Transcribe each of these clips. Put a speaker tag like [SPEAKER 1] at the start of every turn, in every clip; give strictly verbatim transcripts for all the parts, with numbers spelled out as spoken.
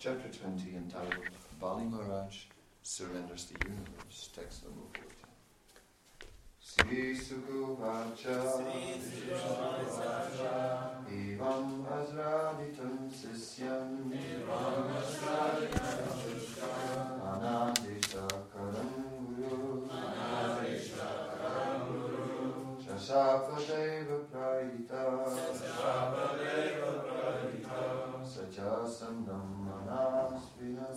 [SPEAKER 1] Chapter twenty, entitled Bali Maharaj Surrenders the Universe, text number fourteen. Sri Sukuvacha Evam Asraditam Sisyam Anandishakaram Guru Shasapadeva Prayita Sajasandam Manasvinam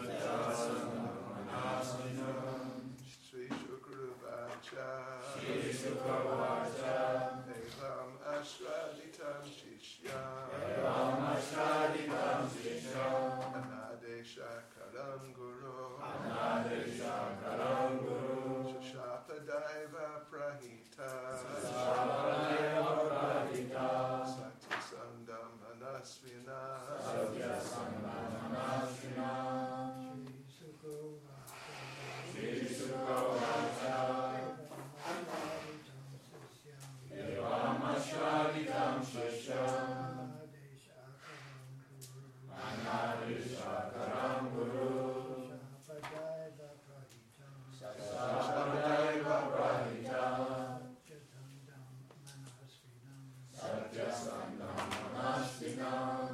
[SPEAKER 2] Sri Sukuvacha
[SPEAKER 3] Sri Sukuvacha
[SPEAKER 2] Evam Asraditam Shishyam
[SPEAKER 3] Evam Asraditam Shishyam
[SPEAKER 2] Anadeshakaram Guru
[SPEAKER 3] Anadeshakaram Guru
[SPEAKER 2] Shasapadeva Prahita
[SPEAKER 3] Shasapadeva Prahita
[SPEAKER 2] Satyasandam Manasvina
[SPEAKER 3] Satyasandam Manasvina Sri Sukuvacha Evam Asraditam Shishyam Anadeshakaram Guru Sasapadeva Prahita Satyasandam Manasvinam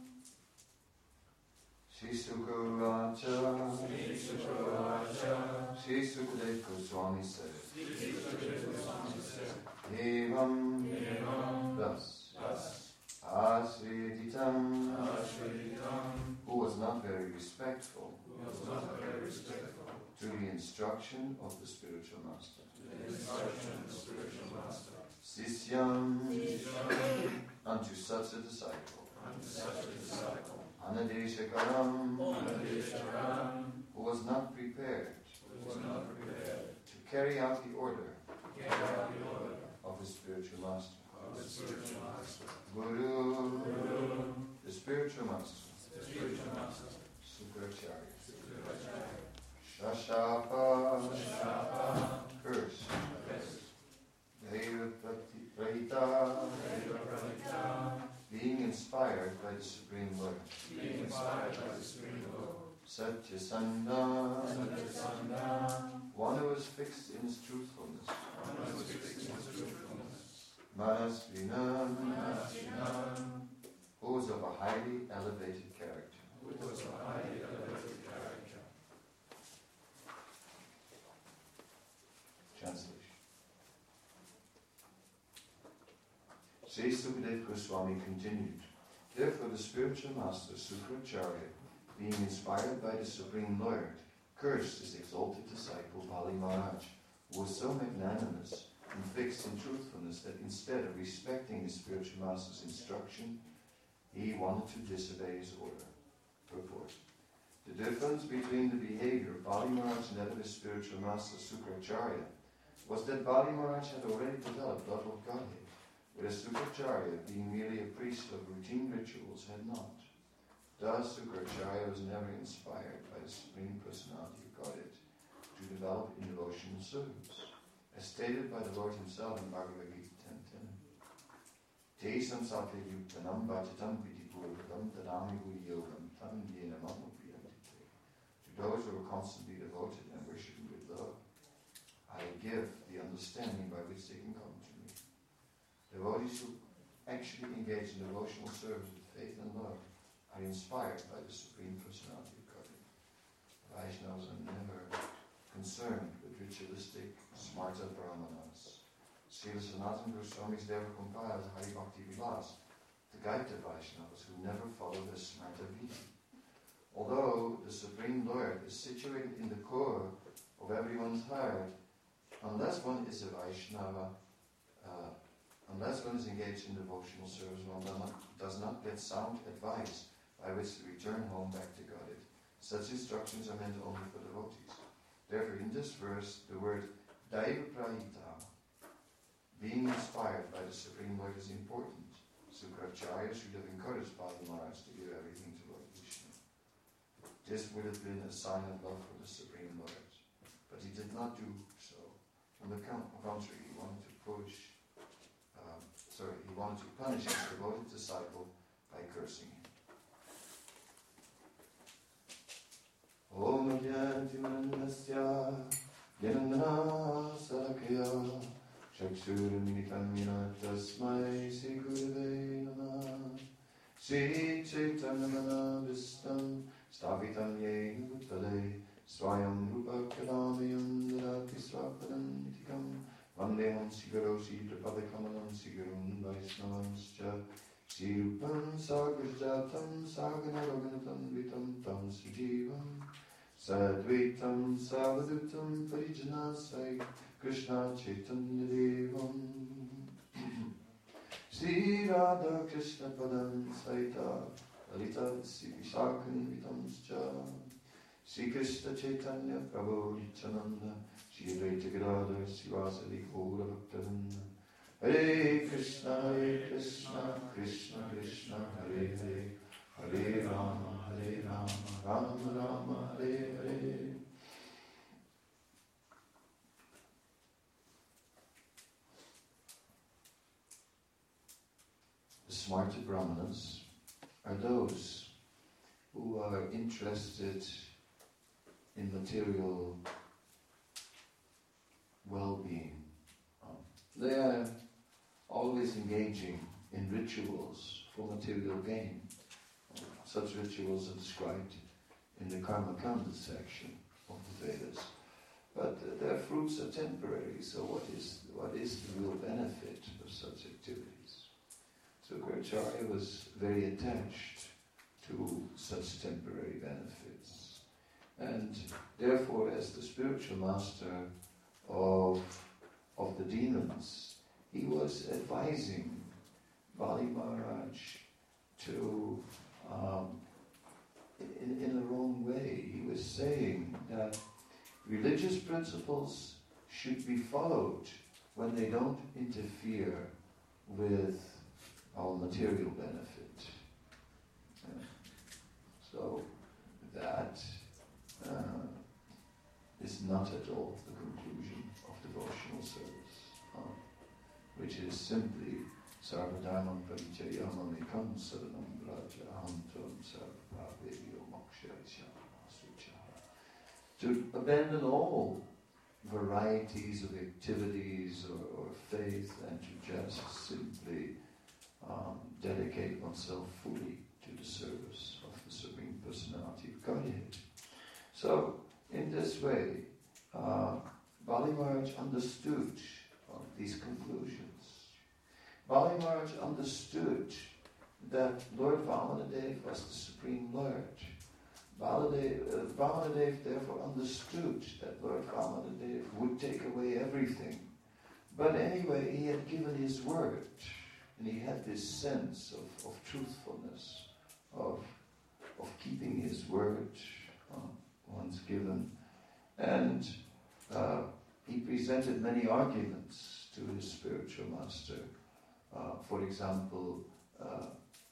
[SPEAKER 1] Sri Sukuvacha
[SPEAKER 3] Sri Sukuvacha
[SPEAKER 1] Sri Sukadeva Goswami said,
[SPEAKER 3] Sri Sukadeva Goswami said,
[SPEAKER 1] Evam,
[SPEAKER 3] Evam,
[SPEAKER 1] thus,
[SPEAKER 3] thus,
[SPEAKER 1] Asriditam,
[SPEAKER 3] Ashritam,
[SPEAKER 1] who was not very respectful
[SPEAKER 3] who was not very respectful
[SPEAKER 1] to the instruction of the spiritual master.
[SPEAKER 3] to the instruction of the spiritual master,
[SPEAKER 1] Sisyam,
[SPEAKER 3] Sishyam,
[SPEAKER 1] unto such a disciple.
[SPEAKER 3] unto such a disciple,
[SPEAKER 1] Anadeshakaram,
[SPEAKER 3] Anadeshakaram,
[SPEAKER 1] who was not prepared
[SPEAKER 3] who was not prepared
[SPEAKER 1] to carry out the order
[SPEAKER 3] to carry out the order
[SPEAKER 1] of the spiritual master.
[SPEAKER 3] of the spiritual master,
[SPEAKER 1] Guru,
[SPEAKER 3] Guru,
[SPEAKER 1] the spiritual master,
[SPEAKER 3] the spiritual master,
[SPEAKER 1] Sukracharya.
[SPEAKER 3] Sukracharya,
[SPEAKER 1] Shashapa,
[SPEAKER 3] Shapa,
[SPEAKER 1] curse.
[SPEAKER 3] Rest,
[SPEAKER 1] Deva Prahita,
[SPEAKER 3] Deva Prahita,
[SPEAKER 1] being inspired by the Supreme Lord.
[SPEAKER 3] being inspired by the Supreme Lord,
[SPEAKER 1] Satyasanda,
[SPEAKER 3] Satyasanda,
[SPEAKER 1] one who is fixed in his truthfulness.
[SPEAKER 3] one who is fixed in his truthfulness,
[SPEAKER 1] Manasvinam,
[SPEAKER 3] Manasvinam,
[SPEAKER 1] who is of a highly elevated character.
[SPEAKER 3] who was a highly elevated character.
[SPEAKER 1] Translation. Sri Sukadeva Goswami continued, therefore the spiritual master Sukracharya, being inspired by the Supreme Lord, cursed his exalted disciple Bali Maharaj, who was so magnanimous and fixed in truthfulness that instead of respecting his spiritual master's instruction, he wanted to disobey his order. Purport. The difference between the behavior of Bali Maharaj and that of his spiritual master Sukracharya was that Bali Maharaj had already developed love of Godhead, whereas Sukracharya, being merely a priest of routine rituals, had not. Thus, Sukracharya was never inspired by the Supreme Personality of Godhead to develop in devotional service, as stated by the Lord himself in Bhagavad Gita ten ten. Tesam satya yuktanam bhajatam vidipurvadam tadami yogam tam yena mamupiyamtite. To those who are constantly devoted and worshiping with love, I give the understanding by which they can come to me. Devotees who actually engage in devotional service with faith and love are inspired by the Supreme Personality of Godhead. Vaishnavas are never concerned with ritualistic smarta brahmanas. Srila Sanatana Goswami's Deva compiled Hari Bhakti Vilas to guide the Vaishnavas who never follow the smarta vidi. Although the Supreme Lord is situated in the core of everyone's heart, unless one is a Vaishnava, uh, unless one is engaged in devotional service, one does not, does not get sound advice by which to return home back to Godhead. Such instructions are meant only for devotees. Therefore, in this verse, the word Daiva Prahita, being inspired by the Supreme Lord, is important. Sukracharya should have encouraged Bali Maharaj to give everything to Lord Vishnu. This would have been a sign of love for the Supreme Lord. But he did not do so. On the contrary, he wanted to push, um, sorry, he wanted to punish his devoted disciple by cursing him. Sri Chaitanya-Manavistam Stavitam Yehi Bhutale Swayam Rupa Kadamiyam Dadati Swapadam Nitikam Vandeham Sigarosi Tripadakamanam Sigarum Vaisnavanscha Sri Rupam Sagrajatam Saganaroganatam Vitam Tam Sujivam Sadvaitam Savadutam Parijana Sai Krishna Chaitanya Devam Sri Radha Krishna Padam Saita Lalita Sri Vishakam Vitamscha Sri Krishna Chaitanya Prabhu Nityananda Sri Advaita Gadadhar Srivasadi Gaura Bhaktavinda Hare Krishna Hare Krishna Krishna Krishna Hare Hare Hare Rama Hare Rama Rama Rama Hare Hare. The smarta brahmanas are those who are interested in material well-being. Um, they are always engaging in rituals for material gain. Um, such rituals are described in the Karma Kanda section of the Vedas. But uh, their fruits are temporary, so what is what is the real benefit of such activities? Sukracharya was very attached to such temporary benefits. And therefore, as the spiritual master of, of the demons, he was advising Bali Maharaj to, um, in, in the wrong way. He was saying that religious principles should be followed when they don't interfere with our material benefit. Uh, so that uh, is not at all the conclusion of devotional service, uh, which is simply sarvadharmam parichayam ekam saranam braja aham tvam sarvabhavyo mokshayasya. To abandon all varieties of activities or, or faith and to just simply um, dedicate oneself fully to the service of the Supreme Personality of Godhead. So, in this way, uh, Bali Maharaj understood uh, these conclusions. Bali Maharaj understood that Lord Vamanadev was the Supreme Lord. Baladev, uh, Vamanadev therefore understood that Lord Vamanadev would take away everything. But anyway, he had given his word, and he had this sense of, of truthfulness, of, of keeping his word uh, once given. And uh, he presented many arguments to his spiritual master. Uh, for example, uh,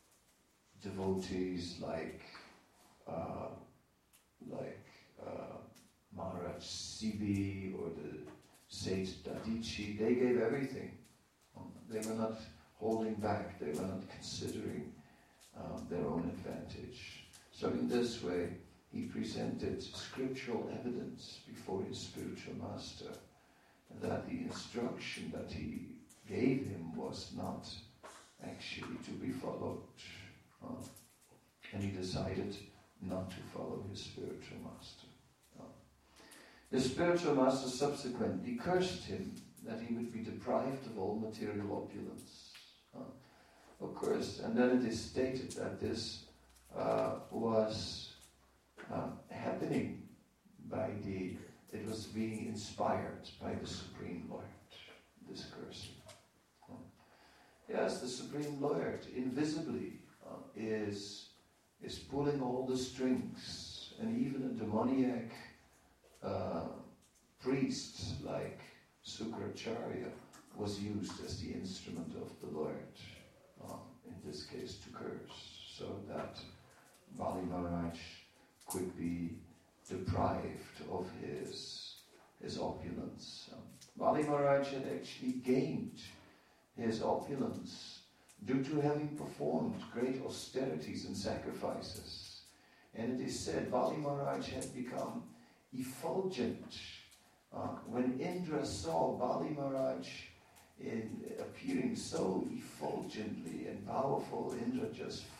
[SPEAKER 1] devotees like Uh, like uh, Maharaj Sibi or the sage Dadichi, they gave everything. Um, they were not holding back, they were not considering um, their own advantage. So in this way, he presented scriptural evidence before his spiritual master that the instruction that he gave him was not actually to be followed. Uh, and he decided not to follow his spiritual master. No. The spiritual master subsequently cursed him that he would be deprived of all material opulence. Uh, of course, and then it is stated that this uh, was uh, happening by the, it was being inspired by the Supreme Lord, this cursing. Uh, yes, the Supreme Lord invisibly uh, is is pulling all the strings, and even a demoniac uh, priest like Sukracharya was used as the instrument of the Lord, um, in this case to curse, so that Bali Maharaj could be deprived of his, his opulence. Um, Bali Maharaj had actually gained his opulence due to having performed great austerities and sacrifices. And it is said Bali Maharaj had become effulgent. Uh, when Indra saw Bali Maharaj in, appearing so effulgently and powerful, Indra just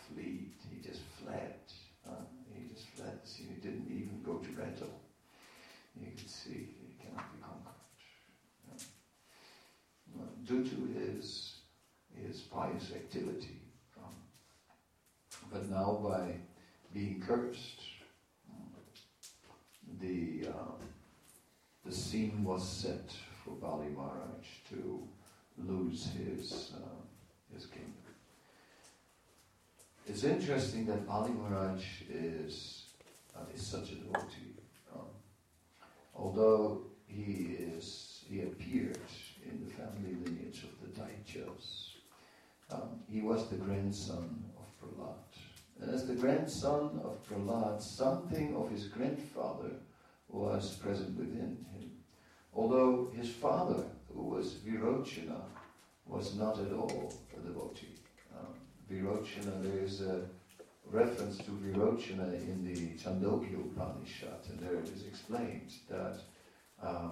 [SPEAKER 1] flee. He just fled. Uh, he just fled the scene. He didn't even go to battle. You could see he cannot be conquered. Yeah. Uh, due to his his pious activity. Um, but now by being cursed, the uh, the scene was set for Bali Maharaj to lose his uh, his kingdom. It's interesting that Bali Maharaj is uh, is such a devotee. Um, although he is he appeared in the family lineage of the Daityas, um, he was the grandson of Prahlad. And as the grandson of Prahlad, something of his grandfather was present within him. Although his father, who was Virochana, was not at all a devotee. Um, Virochana, there is a reference to Virochana in the Chandogya Upanishad, and there it is explained that uh,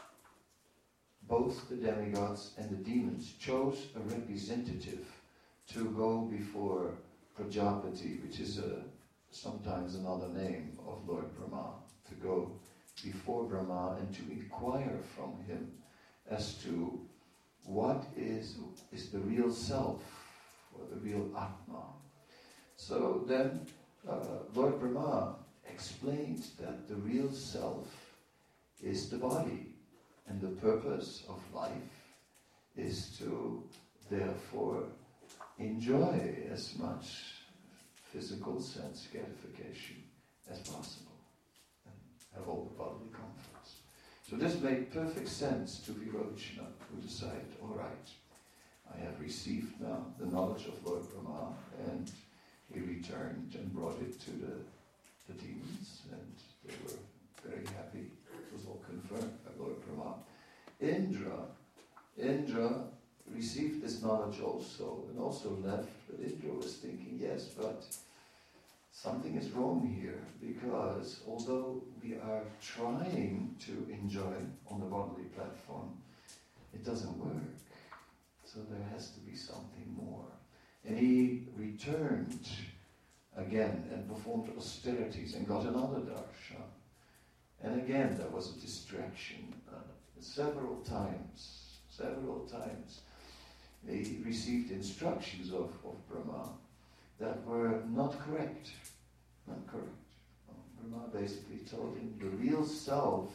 [SPEAKER 1] both the demigods and the demons chose a representative to go before Prajapati, which is a, sometimes another name of Lord Brahma, to go before Brahma and to inquire from him as to what is is the real self, or the real Atma. So then uh, Lord Brahma explained that the real self is the body, and the purpose of life is to therefore enjoy as much physical sense gratification as possible and have all the bodily comforts. So this made perfect sense to Virochana, who decided, all right, I have received now the knowledge of Lord Brahma, and he returned and brought it to the, the demons, and they were very happy. It was all confirmed by Lord Brahma. Indra, Indra received this knowledge also, and also left, but Indra was thinking, yes, but something is wrong here, because although we are trying to enjoy on the bodily platform, it doesn't work. So there has to be something more. And he returned again and performed austerities and got another darshan. And again there was a distraction. Uh, several times, several times, they received instructions of, of Brahma that were not correct. Not correct. Brahma basically told him the real self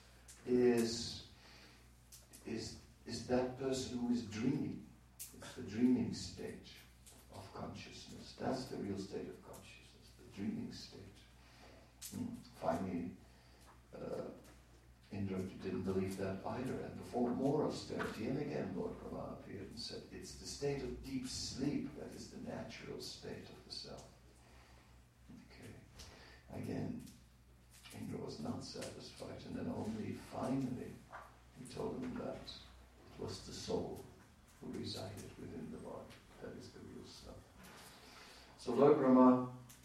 [SPEAKER 1] is, is, is that person who is dreaming. It's the dreaming state of consciousness. That's the real state of consciousness, the dreaming state. Hmm. Finally, uh, Indra didn't believe that either and performed more austerity. And again, Lord Brahma appeared and said, it's the state of deep sleep that is the natural state of the self. Okay. Again, Indra was not satisfied, and then only finally he told him that it was the soul who resided within the body. That is the real self. So Lord Brahma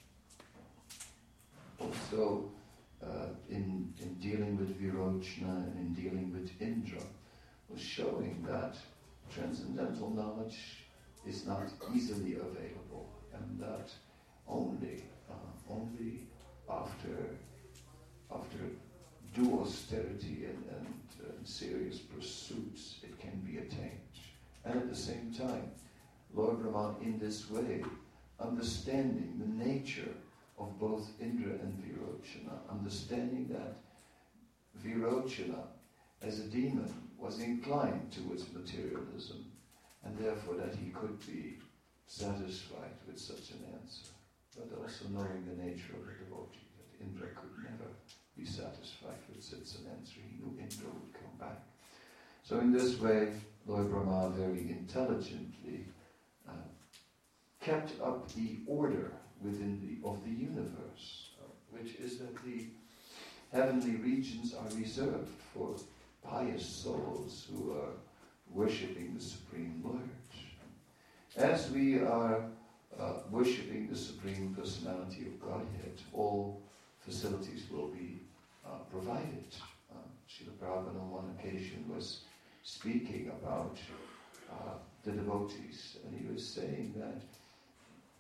[SPEAKER 1] also Uh, in, in dealing with Virochana and in dealing with Indra, was showing that transcendental knowledge is not easily available, and that only uh, only after after due austerity and, and uh, serious pursuits it can be attained. And at the same time, Lord Brahma, in this way, understanding the nature of both Indra and Virochana, understanding that Virochana, as a demon, was inclined towards materialism, and therefore that he could be satisfied with such an answer, but also knowing the nature of the devotee, that Indra could never be satisfied with such an answer. He knew Indra would come back. So in this way, Lord Brahma very intelligently uh, kept up the order within the of the universe, uh, which is that the heavenly regions are reserved for pious souls who are worshipping the Supreme Lord. As we are uh, worshipping the Supreme Personality of Godhead, all facilities will be uh, provided. Uh, Srila Prabhupada on one occasion was speaking about uh, the devotees, and he was saying that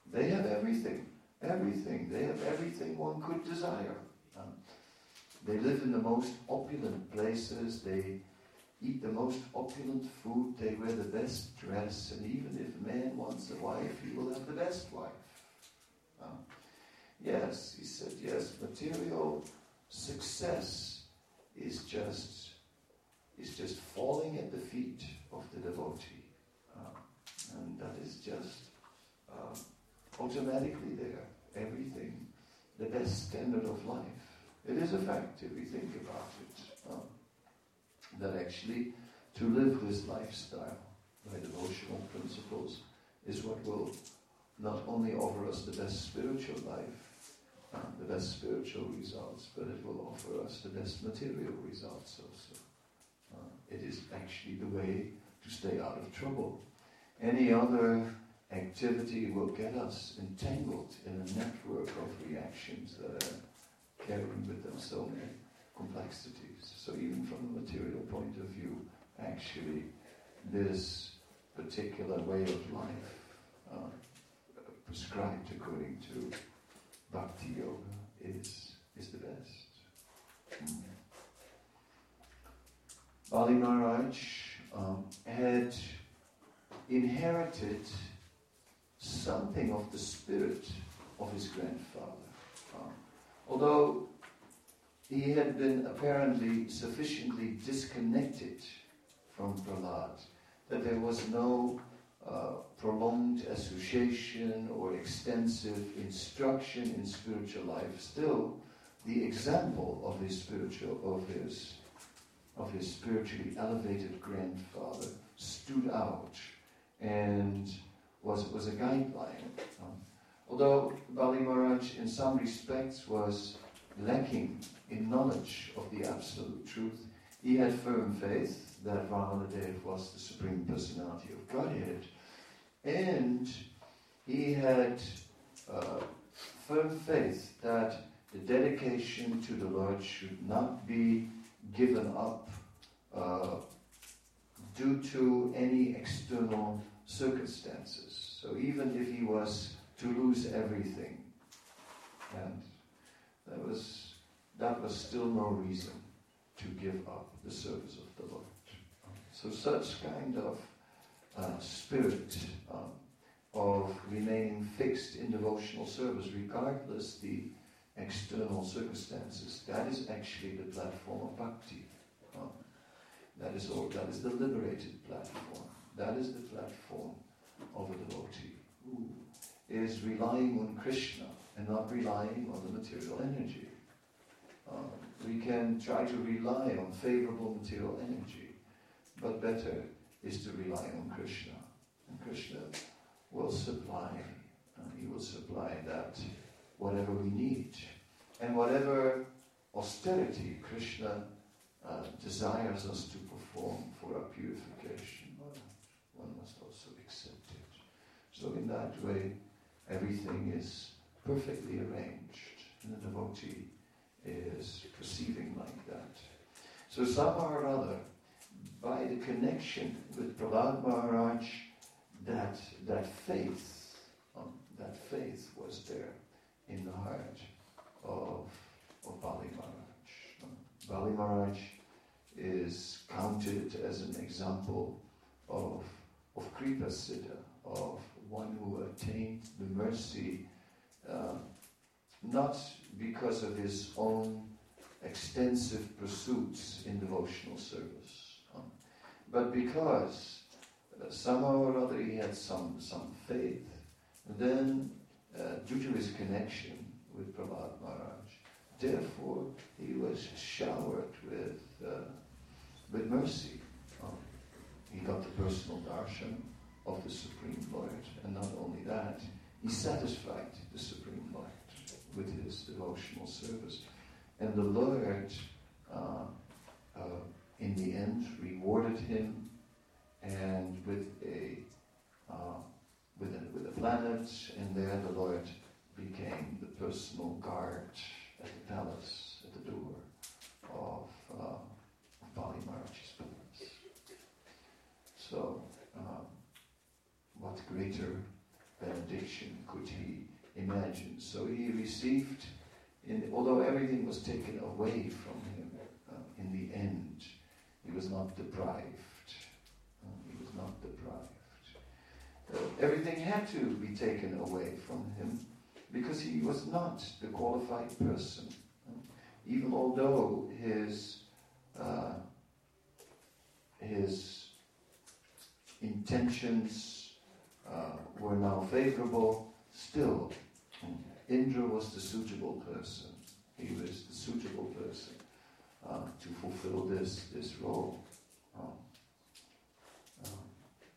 [SPEAKER 1] They have everything, everything. They have everything one could desire. Um, they live in the most opulent places. They eat the most opulent food. They wear the best dress. And even if a man wants a wife, he will have the best wife. Um, yes, he said, yes, material success is just is just falling at the feet of the devotee. Um, and that is just um, automatically there. Everything, the best standard of life. It is a fact if we think about it. Um, that actually to live this lifestyle by devotional principles is what will not only offer us the best spiritual life, uh, the best spiritual results, but it will offer us the best material results also. Uh, it is actually the way to stay out of trouble. Any other activity will get us entangled in a network of reactions that are carrying with them so many complexities. So even from a material point of view, actually, this particular way of life uh, prescribed according to Bhakti Yoga is, is the best. Mm. Bali Maharaj um, had inherited something of the spirit of his grandfather. Um, although he had been apparently sufficiently disconnected from Prahlad, that there was no uh, prolonged association or extensive instruction in spiritual life. Still, the example of his spiritual, of his, of his spiritually elevated grandfather stood out and was was a guideline. Um, although Bali Maharaj, in some respects, was lacking in knowledge of the absolute truth, he had firm faith that Vamanadev was the Supreme Personality of Godhead, and he had uh, firm faith that the dedication to the Lord should not be given up uh, due to any external circumstances. So even if he was to lose everything, and that was that was still no reason to give up the service of the Lord. So such kind of uh, spirit um, of remaining fixed in devotional service, regardless the external circumstances, that is actually the platform of bhakti. Um, that is all. That is the liberated platform. That is the platform of a devotee who is relying on Krishna and not relying on the material energy. Um, we can try to rely on favorable material energy, but better is to rely on Krishna. And Krishna will supply, and he will supply that whatever we need. And whatever austerity Krishna uh, desires us to perform for our purification, well, one must also accept it. So in that way, everything is perfectly arranged, and the devotee is perceiving like that. So somehow or other, by the connection with Prahlad Maharaj, that that faith, um, that faith was there in the heart of, of Bali Maharaj. Um, Bali Maharaj is counted as an example of of Kripa Siddha, of one who attained the mercy uh, not because of his own extensive pursuits in devotional service, um, but because uh, somehow or other he had some, some faith. And then, uh, due to his connection with Prahlad Maharaj, therefore he was showered with, uh, with mercy. Um, he got the personal darshan of the Supreme Lord, and not only that, he satisfied the Supreme Lord with his devotional service. And the Lord, uh, uh, in the end, rewarded him, and with a uh, with a with a planet, and there the Lord became the personal guard at the palace, at the door of, uh, of Bali Maharaj's palace. So, uh, what greater benediction could he imagine. So he received, in, although everything was taken away from him, uh, in the end, he was not deprived. Uh, he was not deprived. Uh, everything had to be taken away from him because he was not the qualified person. Uh, even although his uh, his intentions uh, were now favorable, still Indra was the suitable person. He was the suitable person uh, to fulfill this this role. Um, um,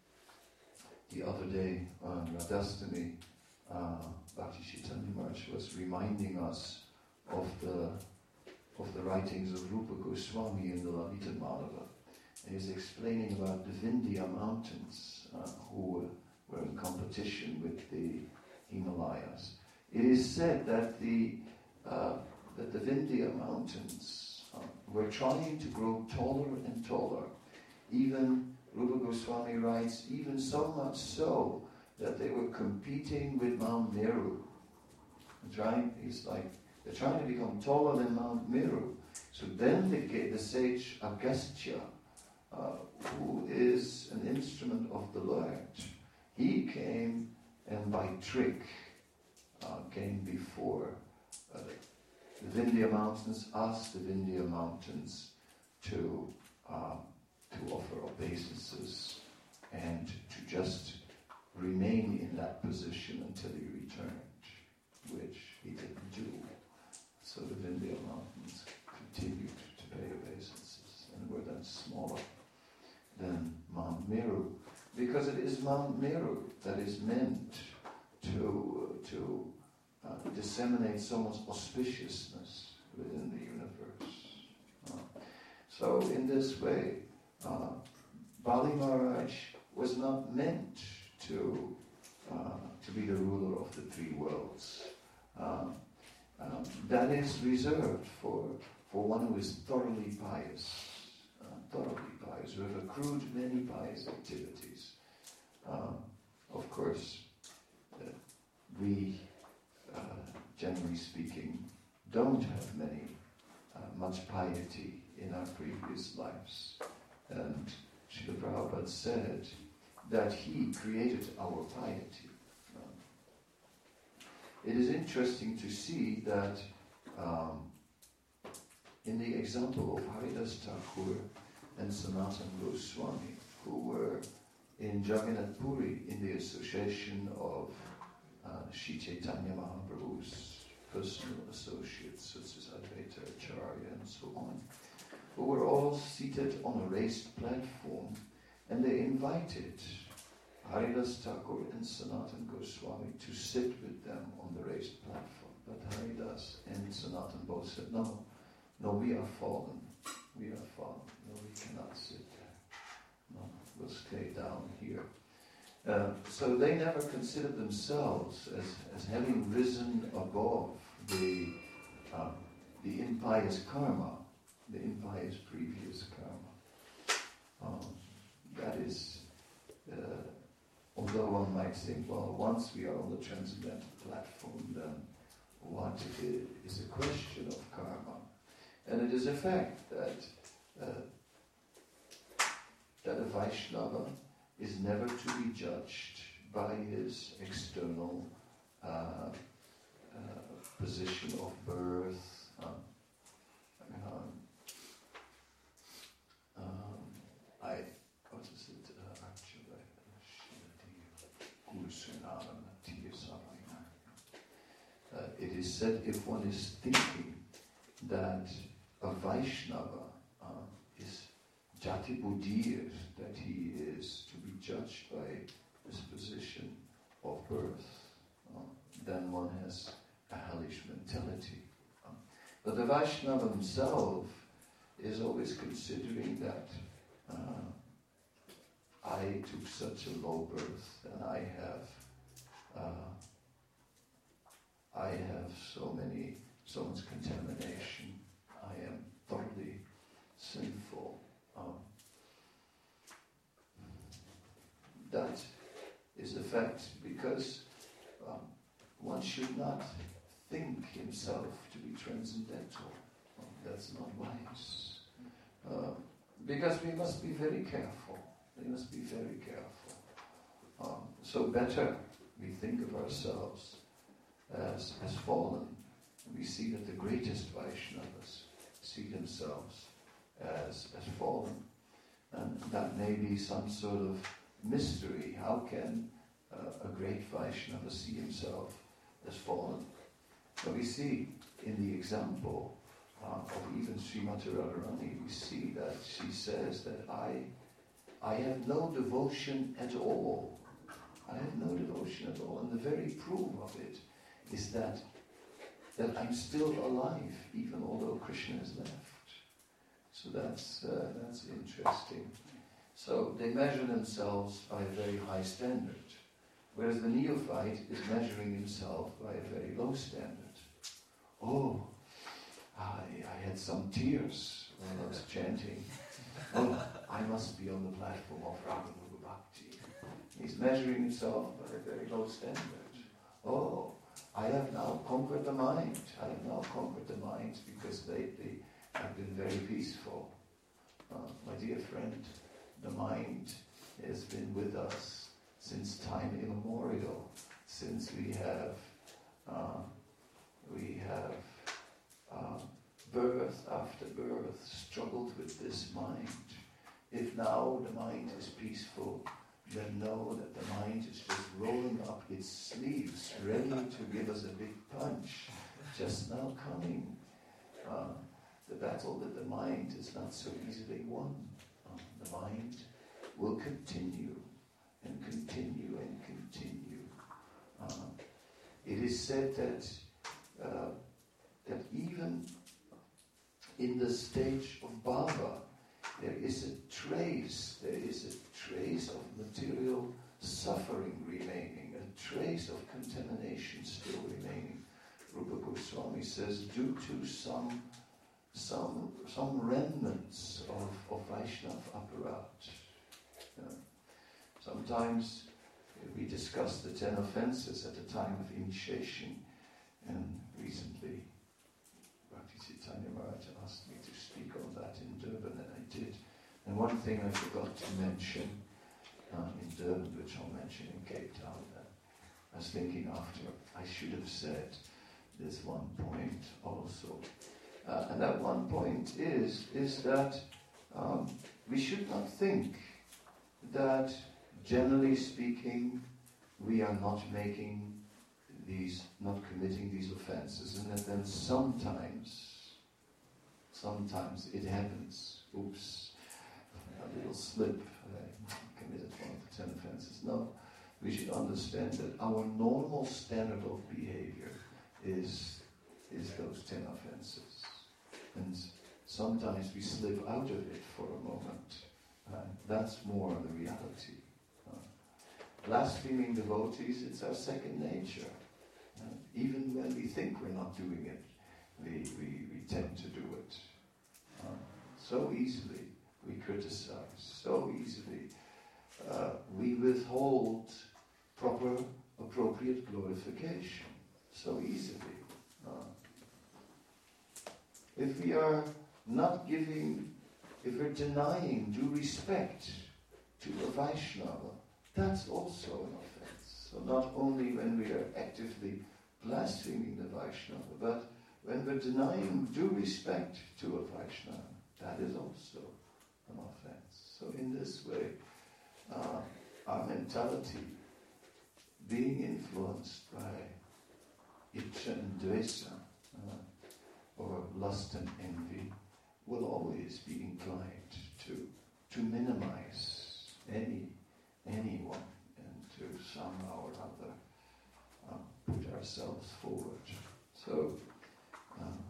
[SPEAKER 1] the other day on Radhastami, uh, Bhakti Chaitanya Maharaj was reminding us of the of the writings of Rupa Goswami in the Lalita Madhava. And he's explaining about the Vindhya mountains uh, who were in competition with the Himalayas. It is said that the uh, that the Vindhya mountains uh, were trying to grow taller and taller. Even Rupa Goswami writes, even so much so that they were competing with Mount Meru. Trying, he's like, they're trying to become taller than Mount Meru. So then the, the sage Agastya, uh, who is an instrument of the Lord, he came and by trick uh, came before uh, the Vindhya mountains, asked the Vindhya mountains to uh, to offer obeisances and to just remain in that position until he returned, which he didn't do. So the Vindhya mountains continued to pay obeisances and were then smaller than Mount Meru, because it is Mount Meru that is meant to to uh, disseminate so much auspiciousness within the universe. Uh, so in this way, uh, Bali Maharaj was not meant to uh, to be the ruler of the three worlds. Uh, um, that is reserved for for one who is thoroughly pious, uh, thoroughly pious, who have accrued many pious activities. Uh, of course, uh, we, uh, generally speaking, don't have many uh, much piety in our previous lives. And Srila Prabhupada said that he created our piety. Um, it is interesting to see that um, in the example of Haridas Thakur and Sanatana Goswami, who were in Jagannath Puri in the association of uh, Sri Chaitanya Mahaprabhu's personal associates, such as Advaita Acharya and so on, who were all seated on a raised platform, and they invited Haridas Thakur and Sanatana Goswami to sit with them on the raised platform. But Haridas and Sanatana both said, no, no, we are fallen. We are fallen. No, we cannot sit there. No, we'll stay down here. Uh, so they never considered themselves as, as having risen above the uh, the impious karma, the impious previous karma. Um, that is, uh, although one might think, well, once we are on the transcendental platform, then what is a question of karma? And it is a fact that uh, that a Vaishnava is never to be judged by his external uh, uh, position of birth. Um, um, um, I, what is it? Uh, it is said if one is thinking that a Vaishnava uh, is jati buddhir, that he is to be judged by his position of birth, uh, then one has a hellish mentality. Uh, but the Vaishnava himself is always considering that uh, I took such a low birth and I have uh, I have so many, so much contamination. I am thoroughly sinful. Um, that is a fact, because um, one should not himself to be transcendental. Well, that's not wise. Uh, because we must be very careful. We must be very careful. Um, so better we think of ourselves as, as fallen. We see that the greatest Vaishnavas see themselves as, as fallen. And that may be some sort of mystery. How can uh, a great Vaishnava see himself as fallen? But we see in the example uh, of even Srimati Radharani, we see that she says that I, I have no devotion at all. I have no devotion at all. And the very proof of it is that that I'm still alive, even although Krishna has left. So that's uh, that's interesting. So they measure themselves by a very high standard, whereas the neophyte is measuring himself by a very low standard. Oh, I, I had some tears when I was chanting. Oh, I must be on the platform of Raganuga Bhakti. He's measuring himself by a very low standard. Oh, I have now conquered the mind. I have now conquered the mind because lately I've been very peaceful. Uh, my dear friend, the mind has been with us since time immemorial, since we have uh, we have uh, birth after birth struggled with this mind. If now the mind is peaceful, then know that the mind is just rolling up its sleeves, ready to give us a big punch, just now coming. Uh, the battle with the mind is not so easily won. Uh, the mind will continue and continue and continue. Uh, it is said that uh, that even in the stage of bhava, there is a trace, there is a trace of material suffering remaining, a trace of contamination still remaining. Rupa Goswami says, due to some some some remnants of, of Vaishnava apparat. Yeah. Sometimes we discuss the ten offenses at the time of initiation, and recently Bhakti Chaitanya Maharaj asked me to speak on that in Durban, and I did. And one thing I forgot to mention um, in Durban, which I'll mention in Cape Town, uh, I was thinking after, I should have said this one point also. Uh, and that one point is, is that um, we should not think that, generally speaking, we are not making these, not committing these offenses, and that then sometimes, sometimes it happens. Oops, a little slip. I committed one of the ten offenses. No, we should understand that our normal standard of behavior is is those ten offenses, and sometimes we slip out of it for a moment. Uh, that's more the reality. Uh, blaspheming devotees, it's our second nature. Uh, even when we think we're not doing it, we, we, we tend to do it. Uh, so easily we criticize, so easily uh, we withhold proper, appropriate glorification, so easily. Uh, if we are not giving, if we're denying due respect to a Vaishnava, that's also an offense. So not only when we are actively blaspheming the Vaishnava, but when we're denying due respect to a Vaishnava, that is also an offense. So in this way, uh, our mentality, being influenced by Icha and Dvesa, uh, or lust and envy, will always be inclined to to minimize any anyone and to somehow or other uh, put ourselves forward. So um,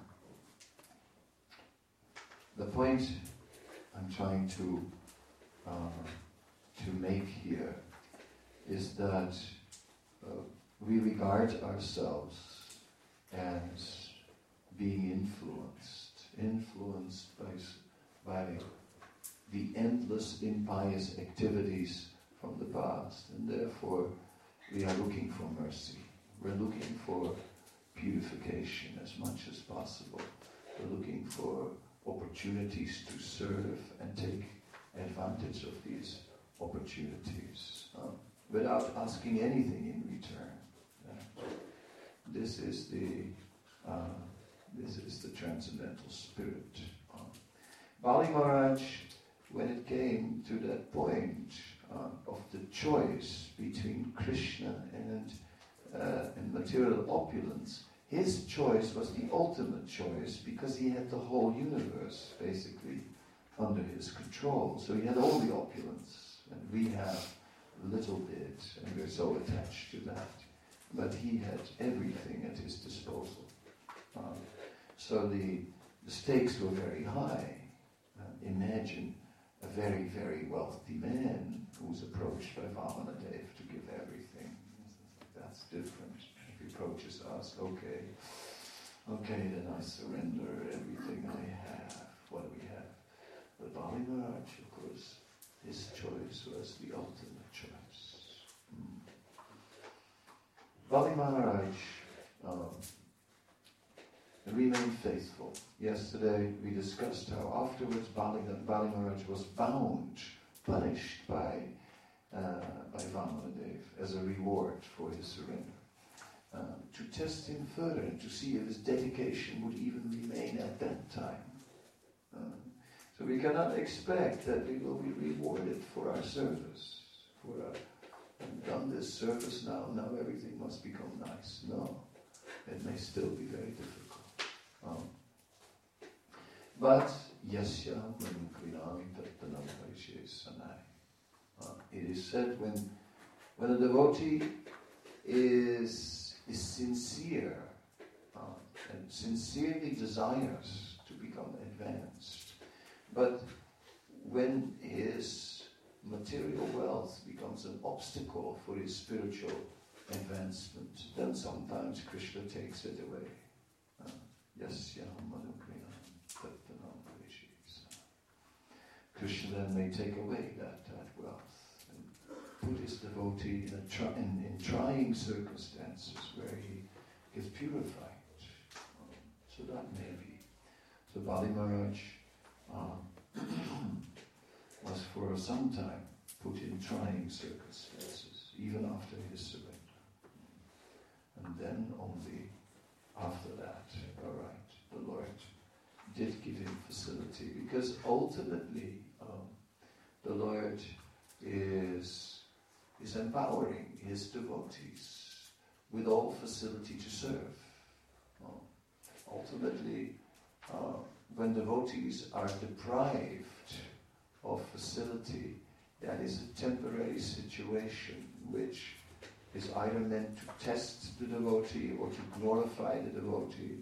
[SPEAKER 1] the point I'm trying to uh, to make here is that uh, we regard ourselves as being influenced, influenced by, by the endless impious activities from the past, and therefore we are looking for mercy. We're looking for purification as much opportunities to serve and take advantage of these opportunities uh, without asking anything in return. Uh, this is the uh, this is the transcendental spirit. Uh, Bali Maharaj, when it came to that point uh, of the choice between Krishna and uh, and material opulence, his choice was the ultimate choice because he had the whole universe basically under his control. So he had all the opulence, and we have a little bit, and we're so attached to that. But he had everything at his disposal. Um, so the, the stakes were very high. Uh, imagine a very, very wealthy man who's approached by Vamanadev to give everything. That's different. If he approaches us, okay, okay, then I surrender everything I have. What do we have? But Bali Maharaj, of course, his choice was the ultimate choice. Mm. Bali Maharaj um, remained faithful. Yesterday we discussed how afterwards Bali, Bali Maharaj was bound, punished by, uh, by Vamanadev as a reward for his surrender. Uh, to test him further and to see if his dedication would even remain at that time. Uh, so we cannot expect that we will be rewarded for our service. For our, we've done this service now, now everything must become nice. No, it may still be very difficult. Um, but yasya manukrinami tattanam vaishye sanai. It is said when when a devotee is is sincere uh, and sincerely desires to become advanced, but when his material wealth becomes an obstacle for his spiritual advancement, then sometimes Krishna takes it away. Yasya manukrinam tattanam vaishye sanai. Krishna then may take away that, that wealth and put his devotee in, a tri- in, in trying circumstances where he gets purified. Um, so that may be. So Bali Maharaj um, was for some time put in trying circumstances, even after his surrender. And then only after that, all right, the Lord did give him facility, because ultimately um, the Lord is is empowering his devotees with all facility to serve. Uh, ultimately, uh, when devotees are deprived of facility, that is a temporary situation which is either meant to test the devotee or to glorify the devotee.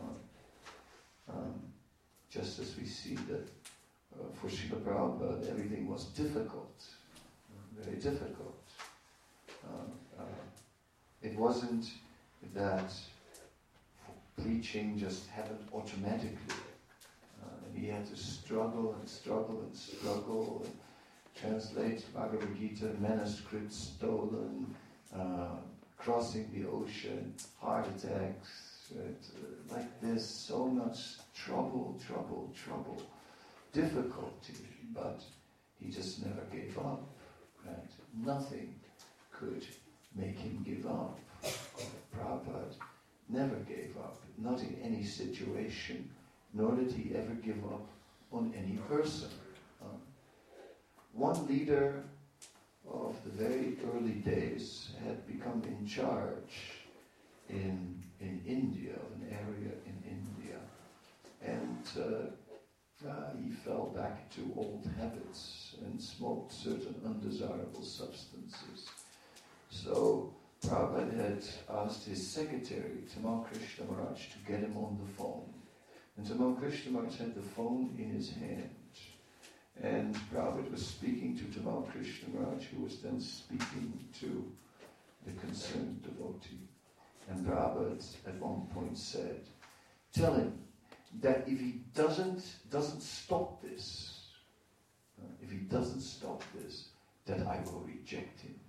[SPEAKER 1] Uh, um, just as we see that uh, for Srila Prabhupada everything was difficult, very difficult. Uh, uh, it wasn't that preaching just happened automatically. Uh, and he had to struggle and struggle and struggle and translate Bhagavad Gita, manuscripts stolen, uh, crossing the ocean, heart attacks, right? uh, like this, so much trouble, trouble, trouble, difficulty, but he just never gave up. Right? Nothing could make him give up. Prabhupada never gave up, not in any situation, nor did he ever give up on any person. Um, one leader of the very early days had become in charge in in India, of an area in India, and uh, uh, he fell back to old habits and smoked certain undesirable substances. So Prabhupada had asked his secretary, Tamal Krishna Maharaj, to get him on the phone. And Tamal Krishna Maharaj had the phone in his hand. And Prabhupada was speaking to Tamal Krishna Maharaj, who was then speaking to the concerned devotee. And Prabhupada at one point said, tell him that if he doesn't doesn't stop this, uh, if he doesn't stop this, that I will reject him.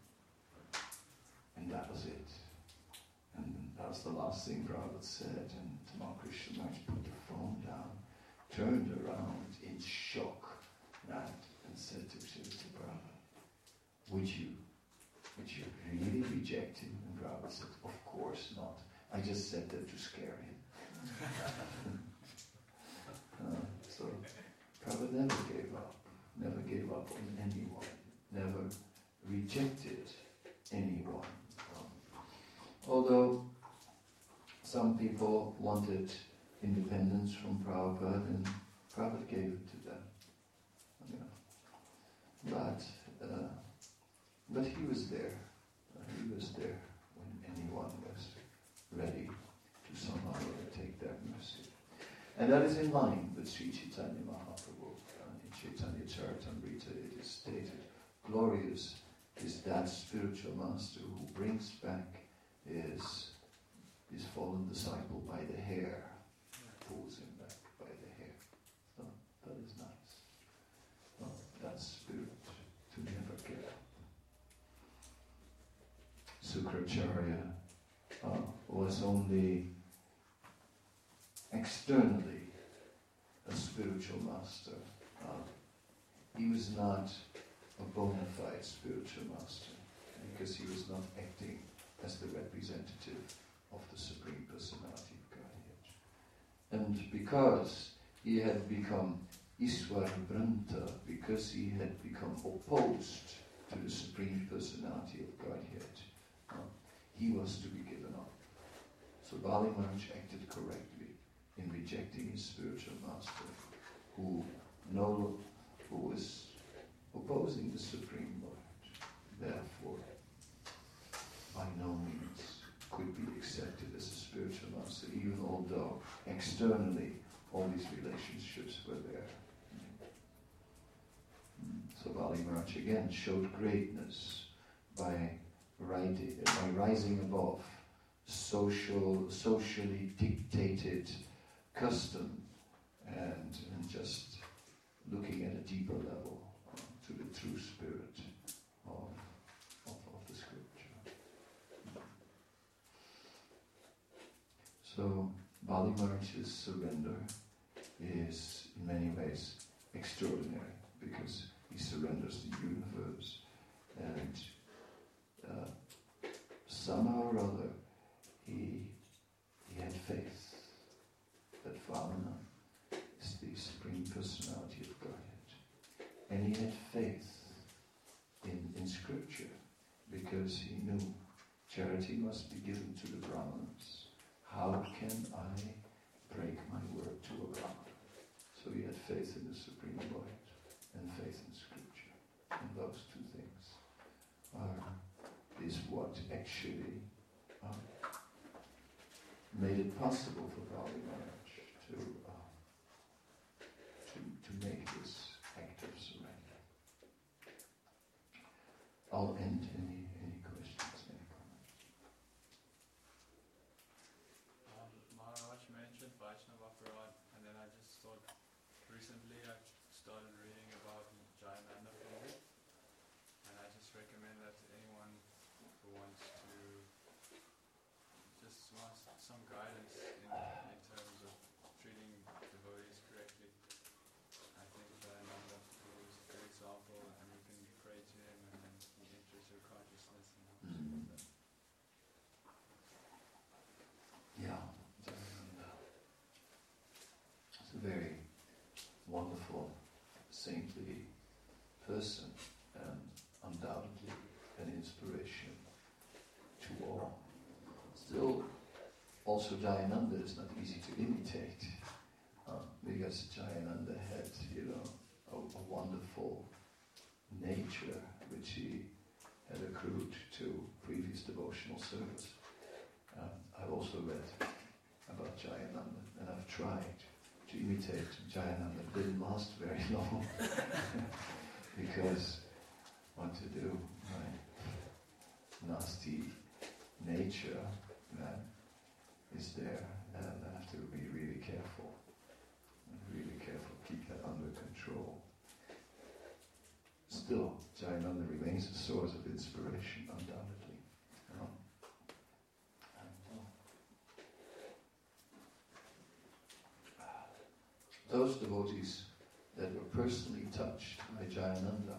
[SPEAKER 1] And that was it. And that was the last thing Prabhupada said. And Tamal Krishna Maharaj put the phone down turned around in shock, right, and said to Srila Prabhupada, would you, would you really reject him? And Prabhupada said, of course not. I just said that to scare him. uh, so Prabhupada never gave up, never gave up on anyone, never rejected anyone. Um, although some people wanted independence from Prabhupada, and Prabhupada gave it to them. You know. But uh, but he was there. Uh, he was there when anyone was ready to somehow take that mercy. And that is in line with Sri Chaitanya Mahaprabhu. Uh, in Chaitanya Charitamrita it is stated, glorious is that spiritual master who brings back his, his fallen disciple by the hair, pulls him back by the hair. So that is nice. Well, that's spirit to never give up. Sukracharya uh, was only externally a spiritual master. Uh, he was not a bona fide spiritual master because he was not acting as the representative of the Supreme Personality of Godhead. And because he had become Iswar Branta, because he had become opposed to the Supreme Personality of Godhead, uh, he was to be given up. So Bali Maharaj acted correctly in rejecting his spiritual master, who no, who was opposing the Supreme Lord. Therefore, by no means could be accepted as a spiritual master, even although externally all these relationships were there. So Bali Maharaj again showed greatness by, writing, by rising above social, socially dictated custom and, and just looking at a deeper level uh, to the true spirit of, of, of the scripture. So Bali Maharaj's surrender is in many ways extraordinary because he surrenders the universe and uh, somehow or other he, he had faith that Vamana is the Supreme Personality of Godhead. And he had faith in, in scripture because he knew charity must be given to the Brahmanas. How can I break my word to a Brahmana? So he had faith in the Supreme Lord and faith in scripture. And those two things are, is what actually um, made it possible for Bali Maharaj to, uh, to, to make this act of surrender. I'll end any, any questions, any comments.
[SPEAKER 3] Um, Maharaj mentioned Vaishnava Parad, and then I just thought, recently I started reading about Jayananda Prabhu, and I just recommend that to anyone who wants to, just wants some guidance in, in terms of treating devotees correctly. I think Jayananda Prabhu is a good example, and you can pray to him and then he enters your consciousness and helps you with that.
[SPEAKER 1] Yeah, Jayananda. It's a very wonderful, saintly person and undoubtedly an inspiration to all. Still, also Jayananda is not easy to imitate uh, because Jayananda had, you know, a, a wonderful nature which he had accrued to previous devotional service. Um, I've also read about Jayananda and I've tried to imitate Jayananda. It didn't last very long because what to do, my nasty nature man, is there, and I have to be really careful, really careful, keep that under control. Still, Jayananda remains a source of inspiration, undoubtedly. Um, and, uh, those devotees that were personally touched by Jayananda,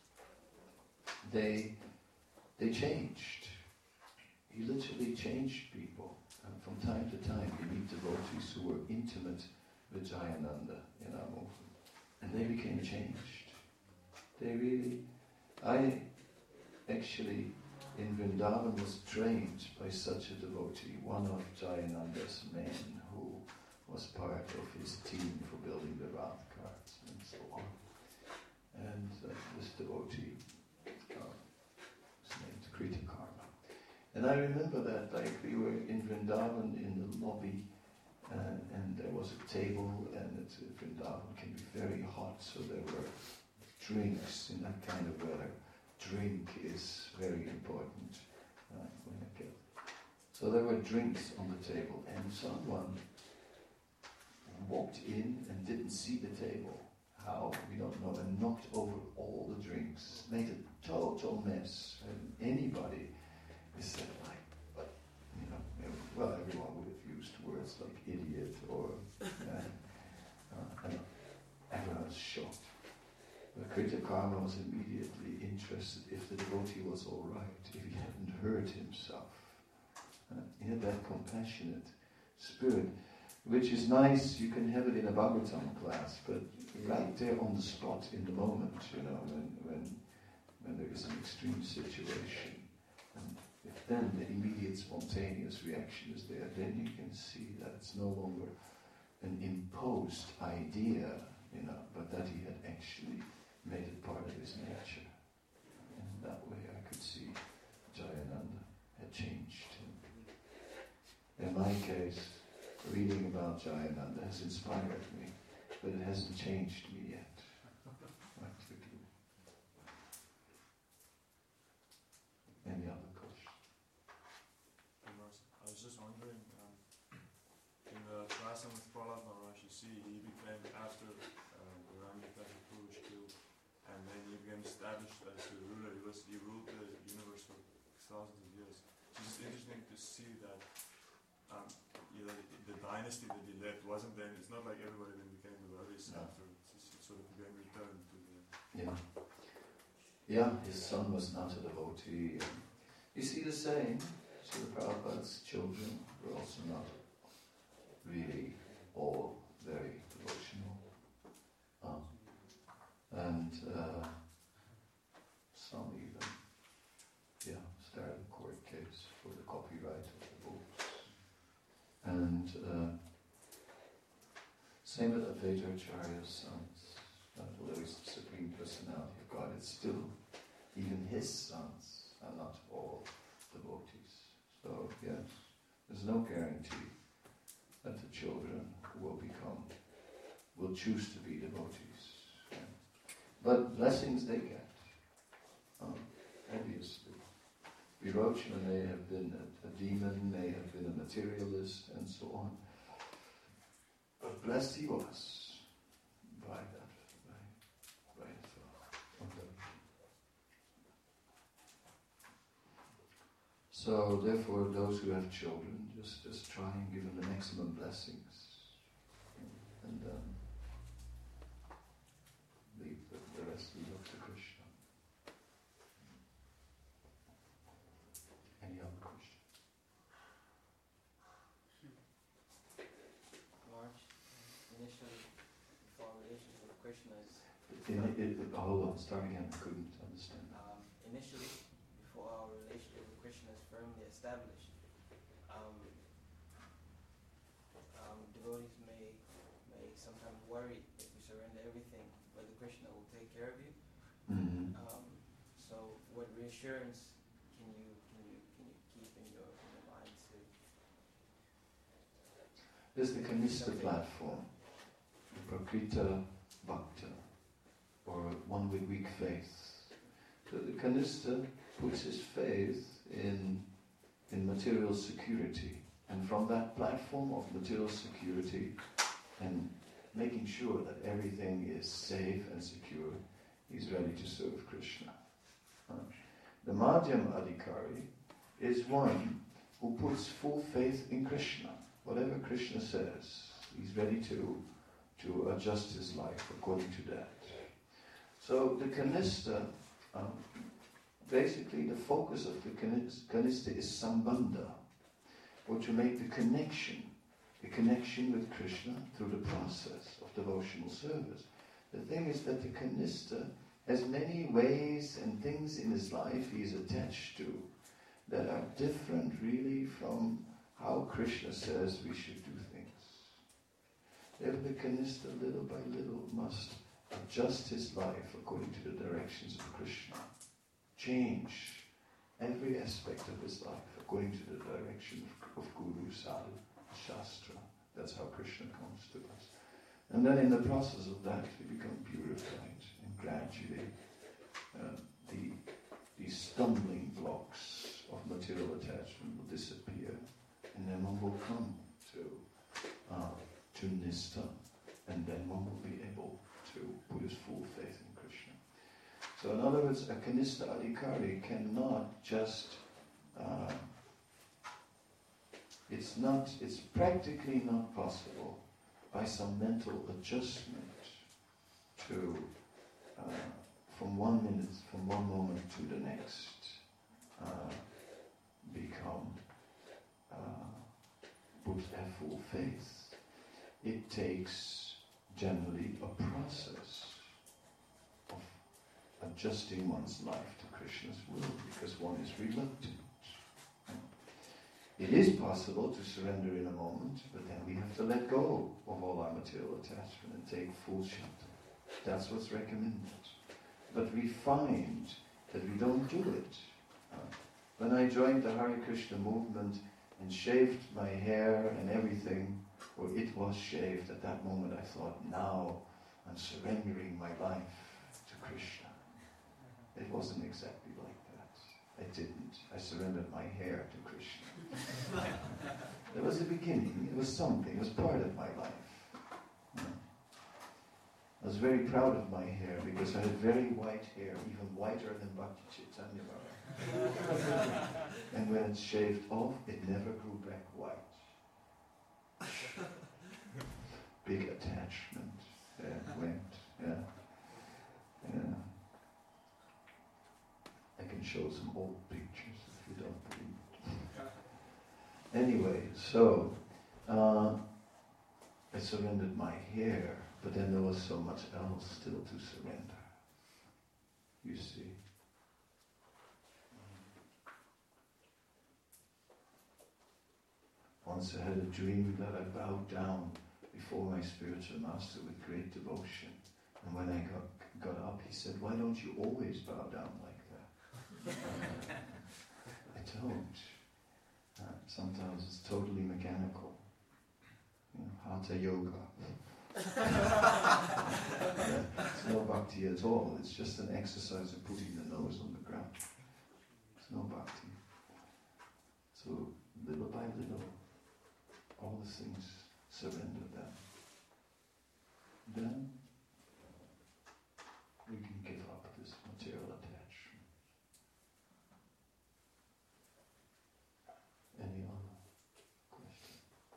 [SPEAKER 1] they they changed. He literally changed people. And from time to time you meet devotees who were intimate with Jayananda in our movement. And they became changed. They really... I actually, in Vrindavan, was trained by such a devotee, one of Jayananda's men, who was part of his team for building the Rath carts and so on. And uh, this devotee uh, was named Kritakarma. And I remember that, like, we were in Vrindavan in the lobby, and, and there was a table, and it's, Vrindavan can be very hot, so there were drinks in that kind of weather. Drink is very important. Uh, when I get. So there were drinks on the table, and someone walked in and didn't see the table. How? We don't know. And knocked over all the drinks. Made a total mess. And anybody is said like, but, you know, well, everyone would have used words like idiot or, uh, uh, and everyone was shocked. But Kritakarma was immediately interested if the devotee was all right, if he hadn't hurt himself. Uh, he had that compassionate spirit, which is nice. You can have it in a Bhagavatam class, but right there on the spot, in the moment, you know, when when when there is an extreme situation, and if then the immediate spontaneous reaction is there, then you can see that it's no longer an imposed idea, you know, but that he had actually made it part of his nature. And that way I could see Jayananda had changed him. In my case, reading about Jayananda has inspired me, but it hasn't changed me yet. Any other questions?
[SPEAKER 4] I was just wondering, um, in the Prasam with Prahlad Maharaj, you see, he became after uh, Ramitaja Purush killed, and then he became established as the ruler. He was he ruled the universe for thousands of years. So it's interesting to see that um, you know, the dynasty that he led wasn't then. It's not like everybody then became devotees
[SPEAKER 1] No.
[SPEAKER 4] after. It's just sort of again returned to the.
[SPEAKER 1] Yeah. Yeah, his son was not a devotee. You see the same. Srila Prabhupada's children were also not really all very devotional. Uh, and uh, some even, yeah, started a court case for the copyright of the books. And uh, same with Advaita Acharya's sons. Although he's the Supreme Personality of God, it's still, even his sons are not all devotees. So, yes, there's no guarantee that the children will become, will choose to be devotees. Yeah. But blessings they get, um, obviously. Virochana may have been a, a demon, may have been a materialist, and so on. But blessed he was by that. So therefore, those who have children, just, just try and give them the maximum blessings, and um, leave the, the rest leave up to Krishna. Any other question?
[SPEAKER 5] March, initially, before our relationship with Krishna is...
[SPEAKER 1] In, it, it, hold on, start again, I couldn't understand.
[SPEAKER 5] Um, initially, before our relationship with Krishna is firmly established, um, um, devotees may may sometimes worry if we surrender everything, whether Krishna will take care of you.
[SPEAKER 1] Mm-hmm.
[SPEAKER 5] Um, so, what reassurance can you can you can you keep in your in your mind to?
[SPEAKER 1] There's the Kanista platform, the Prakrita Bhakta, or one with weak faith. So the Kanista puts his faith in in material security, and from that platform of material security and making sure that everything is safe and secure, he's ready to serve Krishna. Uh, the Madhyam Adhikari is one who puts full faith in Krishna. Whatever Krishna says, he's ready to to adjust his life according to that. So the kanistha, um, basically the focus of the kanistha is sambandha, or to make the connection, the connection with Krishna through the process of devotional service. The thing is that the kanistha has many ways and things in his life he is attached to that are different really from how Krishna says we should do things. Therefore the kanistha little by little must adjust his life according to the directions of Krishna. Change every aspect of his life according to the direction of, of Guru, Sadhu, Shastra. That's how Krishna comes to us. And then in the process of that we become purified, and gradually uh, the, the stumbling blocks of material attachment will disappear, and then one will come to uh, to nistha, and then one will be able to put his full faith in Krishna. So in other words, a kanistha adhikari cannot just uh, it's not it's practically not possible by some mental adjustment to uh, from one minute, from one moment to the next, uh, become uh, put have full faith. It takes generally a process of adjusting one's life to Krishna's will, because one is reluctant. It is possible to surrender in a moment, but then we have to let go of all our material attachment and take full shelter. That's what's recommended. But we find that we don't do it. Uh, when I joined the Hare Krishna movement and shaved my hair and everything, or it was shaved, at that moment I thought, now I'm surrendering my life to Krishna. It wasn't exactly like that. I didn't. I surrendered my hair to Krishna. There was a beginning. It was something. It was part of my life. Yeah. I was very proud of my hair because I had very white hair, even whiter than Bhakti Chaitanya Maharaj. And when it's shaved off, it never grew back white. Big attachment there went. Yeah. Yeah. I can show some old pictures if you don't believe it. Anyway, so uh, I surrendered my hair, but then there was so much else still to surrender. You see. Once I had a dream that I bowed down before my spiritual master with great devotion. And when I got, got up, he said, "Why don't you always bow down like that?" I don't. Uh, sometimes it's totally mechanical. You know, Hatha yoga. It's no bhakti at all. It's just an exercise of putting the nose on the ground. It's no bhakti. So little by little, all the things surrender them. Then we can give up this material attachment. Any other question?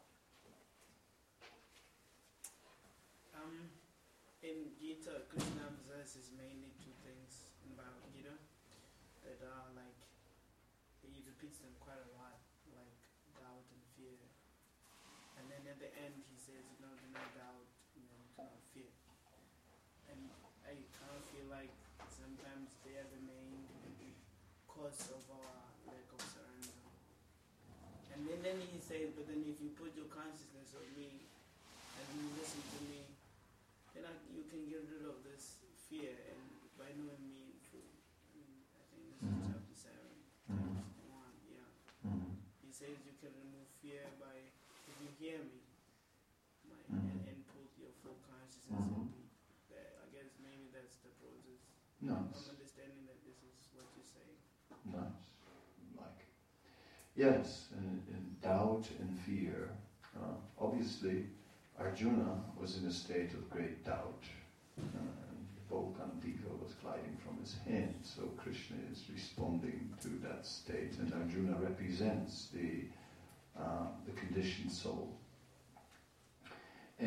[SPEAKER 6] Um, in Gita, Krishna possesses mainly two things in Bhagavad Gita that are like, he repeats them quite a lot, like doubt and fear. And then at the end he says, you know, do not doubt, you know, do not fear. And I kind of feel like sometimes they are the main cause of our lack of surrender. And then, then he says, but then if you put your consciousness on me and you listen to me, then I, you can get rid of this fear and by knowing me through. I, mean, I think this
[SPEAKER 1] Mm-hmm.
[SPEAKER 6] is chapter seven,
[SPEAKER 1] Mm-hmm.
[SPEAKER 6] one, yeah.
[SPEAKER 1] Mm-hmm.
[SPEAKER 6] He says you can remove fear by, if you hear me, my,
[SPEAKER 1] Mhm.
[SPEAKER 6] and, and put your full consciousness
[SPEAKER 1] Mhm.
[SPEAKER 6] in me. That, I guess maybe that's the process.
[SPEAKER 1] Nice.
[SPEAKER 6] I'm understanding that this is what you're saying.
[SPEAKER 1] Nice. Like it. Yes, and, and doubt and fear. Uh, obviously, Arjuna was in a state of great doubt. Uh, and Volkandiva was gliding from his hand, so Krishna is responding to that state, and Arjuna represents the uh, the conditioned soul. And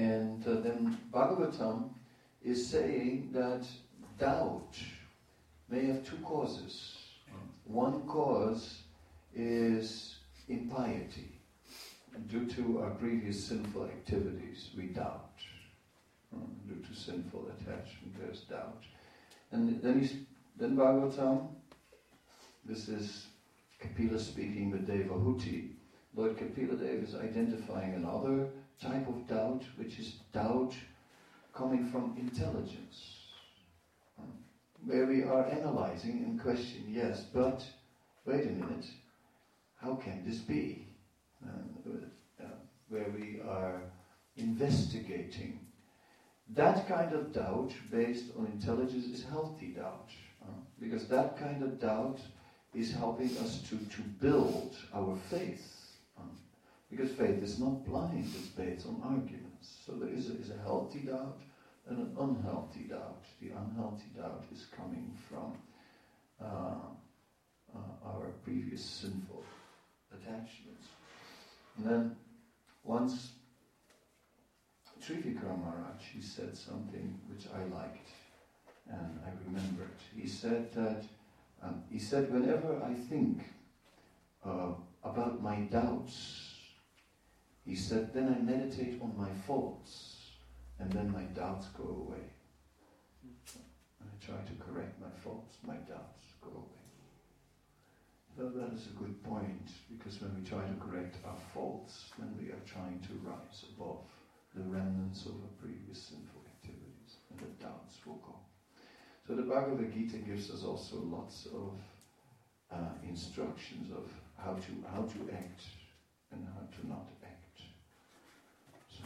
[SPEAKER 1] And uh, then Bhagavatam is saying that doubt may have two causes. One cause is impiety. Due to our previous sinful activities, we doubt. Due to sinful attachment, there's doubt. And then he's, then Bhagavatam, this is Kapila speaking with Devahuti. Lord Kapila Deva is identifying another type of doubt, which is doubt coming from intelligence, where we are analyzing and questioning, yes, but wait a minute, how can this be? Uh, uh, where we are investigating. That kind of doubt based on intelligence is healthy doubt, uh, because that kind of doubt is helping us to, to build our faith. Uh, because faith is not blind, it's based on arguments. So there is a, is a healthy doubt and an unhealthy doubt. The unhealthy doubt is coming from uh, uh, our previous sinful attachments. And then once Trivikram Maharaj, he said something which I liked and I remembered. He said that, um, he said, whenever I think uh, about my doubts, he said, then I meditate on my faults and then my doubts go away. And I try to correct my faults, my doubts go away. So that is a good point, because when we try to correct our faults, then we are trying to rise above the remnants of our previous sinful activities, and the doubts will go. So the Bhagavad Gita gives us also lots of uh, instructions of how to how to act and how to not act. So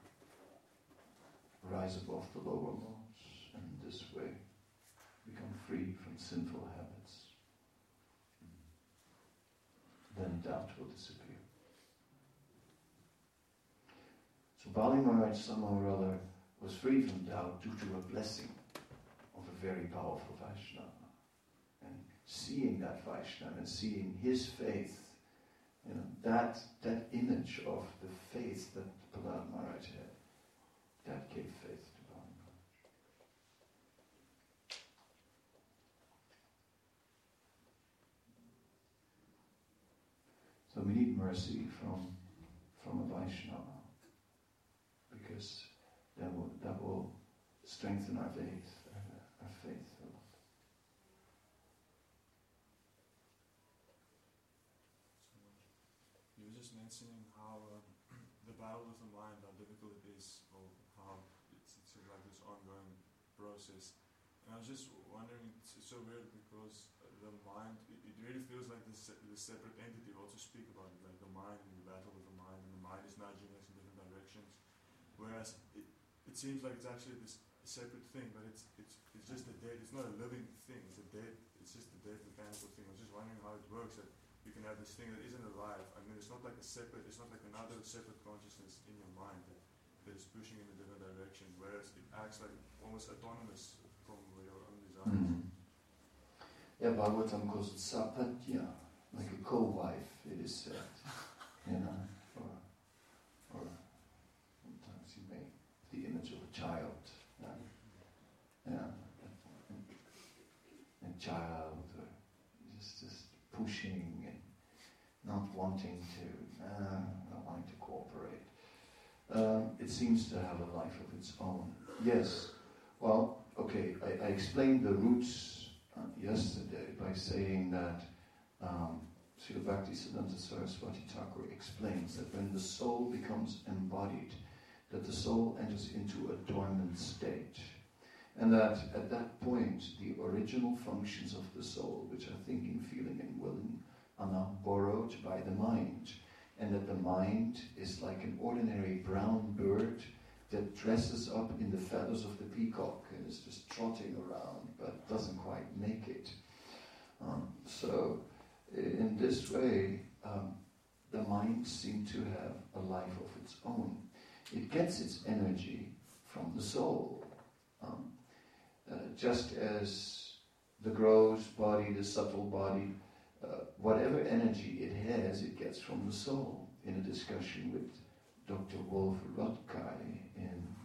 [SPEAKER 1] rise above the lower modes, and this way become free from sinful habits. Then doubt will disappear. So Bali Maharaj somehow or other was free from doubt due to a blessing of a very powerful Vaishnava. And seeing that Vaishnava and seeing his faith, you know, that that image of the faith that Prahlad Maharaj had, that gave faith to Bali Maharaj. So we need mercy from from a Vaishnava, because that will that will strengthen our faith, our, our faith a lot.
[SPEAKER 4] So you were just mentioning how um, the battle with the mind, how difficult it is, or how it's, it's like this ongoing process. And I was just wondering, it's, it's so weird because the mind, it, it really feels like this, this separate entity. We also speak about it, like the mind and the battle with the mind, and the mind is nudging us in different directions. Whereas it, it seems like it's actually this separate thing, but it's it's it's just a dead. It's not a living thing. It's a dead. It's just a dead mechanical thing. I was just wondering how it works, that you can have this thing that isn't alive. I mean, it's not like a separate. It's not like another separate consciousness in your mind that, that is pushing in a different direction. Whereas it acts like almost autonomous from your own desires.
[SPEAKER 1] Mm-hmm. Yeah, Bhagavatam calls it sapatya, like a co-wife, it is said. You know, or, or sometimes you make the image of a child. Uh, yeah, a, a child, or just, just pushing and not wanting to, uh, not wanting to cooperate. Um, it seems to have a life of its own. Yes, well, okay, I, I explained the roots Uh, yesterday by saying that um, Srila Bhaktisiddhanta Saraswati Thakur explains that when the soul becomes embodied, that the soul enters into a dormant state, and that at that point the original functions of the soul, which are thinking, feeling and willing, are now borrowed by the mind, and that the mind is like an ordinary brown bird that dresses up in the feathers of the peacock and is just trotting around but doesn't quite make it. Um, so in this way, um, the mind seems to have a life of its own. It gets its energy from the soul. Um, uh, just as the gross body, the subtle body, uh, whatever energy it has, it gets from the soul. In a discussion with Doctor Wolf Rotkai in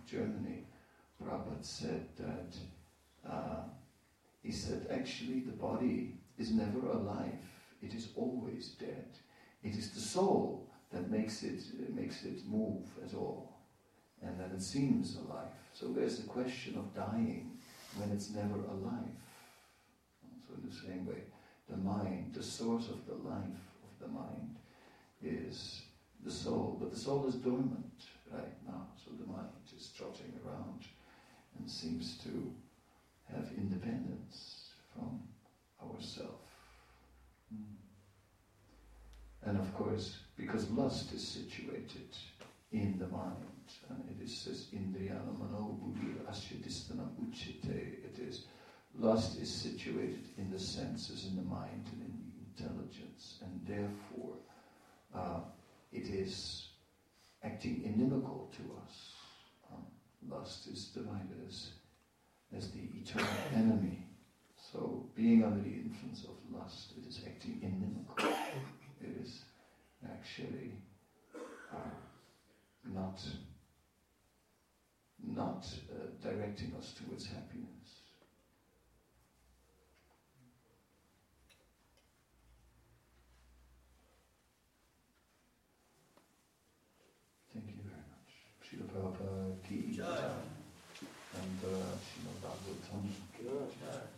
[SPEAKER 1] Germany, Prabhupada said that, uh, he said, actually the body is never alive, it is always dead. It is the soul that makes it, uh, makes it move at all, and that it seems alive. So there's the question of dying when it's never alive. So in the same way, the mind, the source of the life of the mind is the soul, but the soul is dormant right now, so the mind is trotting around and seems to have independence from ourself. Mm. And of course, because lust is situated in the mind, and it is says indriyana mano buddhi asyadistana uchite, it is, lust is situated in the senses, in the mind, and in the intelligence, and therefore uh, it is acting inimical to us. Um, lust is divided as, as the eternal enemy. So, being under the influence of lust, it is acting inimical. It is actually uh, not, not uh, directing us towards happiness. Thank you very much. Srila Prabhupada ki jai. And uh, Srila Bhagavatam.
[SPEAKER 5] Good.